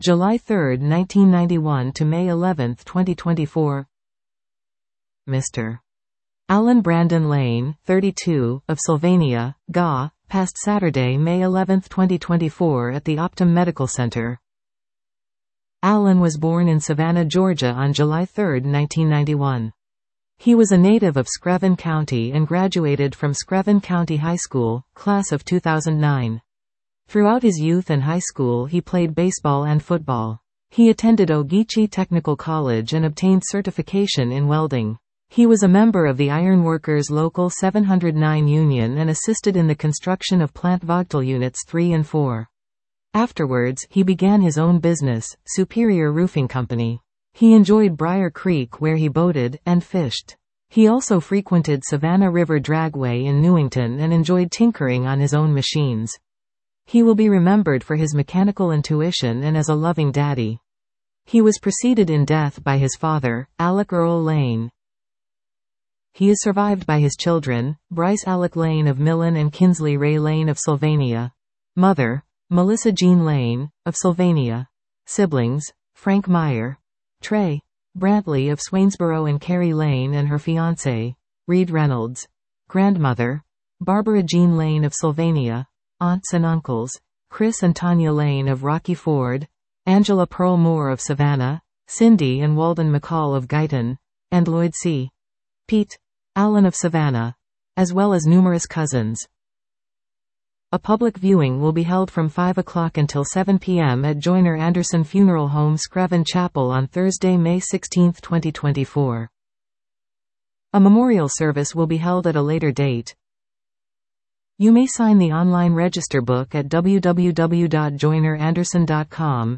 July 3, 1991 to May 11, 2024. Mr. Alan Brandon Lane, 32, of Sylvania, GA, passed Saturday, May 11, 2024 at the Optum Medical Center. Alan was born in Savannah, Georgia on July 3, 1991. He was a native of Screven County and graduated from Screven County High School, class of 2009. Throughout his youth and high school he played baseball and football. He attended Ogeechee Technical College and obtained certification in welding. He was a member of the Ironworkers Local 709 Union and assisted in the construction of Plant Vogtle Units 3 and 4. Afterwards, he began his own business, Superior Roofing Company. He enjoyed Briar Creek where he boated and fished. He also frequented Savannah River Dragway in Newington and enjoyed tinkering on his own machines. He will be remembered for his mechanical intuition and as a loving daddy. He was preceded in death by his father, Alec Earl Lane. He is survived by his children, Bryce Alec Lane of Millen and Kinsley Ray Lane of Sylvania. Mother, Melissa Jean Lane, of Sylvania. Siblings, Frank Meyer, Trey Brantley of Swainsboro and Carrie Lane and her fiancé, Reed Reynolds. Grandmother, Barbara Jean Lane of Sylvania. Aunts and uncles, Chris and Tanya Lane of Rocky Ford, Angela Pearl Moore of Savannah, Cindy and Walden McCall of Guyton, and Lloyd C. Pete Allen of Savannah, as well as numerous cousins. A public viewing will be held from 5 o'clock until 7 p.m. at Joyner Anderson Funeral Home, Screven Chapel on Thursday, May 16, 2024. A memorial service will be held at a later date. You may sign the online register book at www.joyneranderson.com.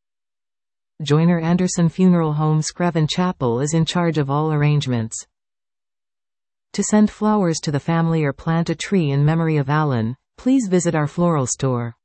Joyner Anderson Funeral Home, Screven Chapel is in charge of all arrangements. To send flowers to the family or plant a tree in memory of Alan, please visit our floral store.